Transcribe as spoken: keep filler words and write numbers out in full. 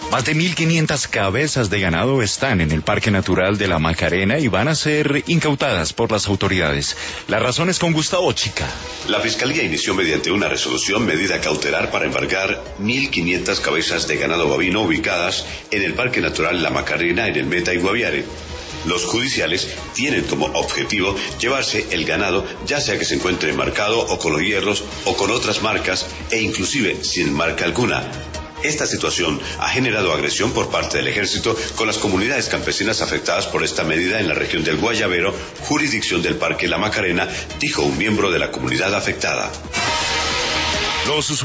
Más de mil quinientas cabezas de ganado están en el Parque Natural de la Macarena y van a ser incautadas por las autoridades. La razón es con Gustavo Chica. La Fiscalía inició mediante una resolución medida cautelar para embargar mil quinientas cabezas de ganado bovino ubicadas en el Parque Natural La Macarena en el Meta y Guaviare. Los judiciales tienen como objetivo llevarse el ganado, ya sea que se encuentre marcado o con los hierros o con otras marcas e inclusive sin marca alguna. Esta situación ha generado agresión por parte del Ejército con las comunidades campesinas afectadas por esta medida en la región del Guayabero, jurisdicción del Parque La Macarena, dijo un miembro de la comunidad afectada. Los